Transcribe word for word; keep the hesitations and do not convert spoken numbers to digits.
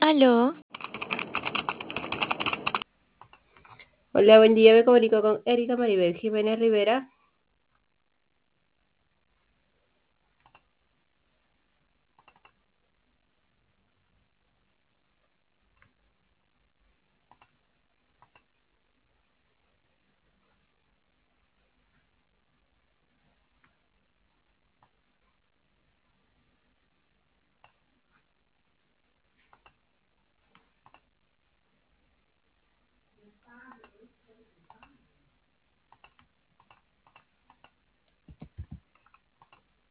Aló, Hola, buen día. Me comunico con Erika Maribel Jiménez Rivera.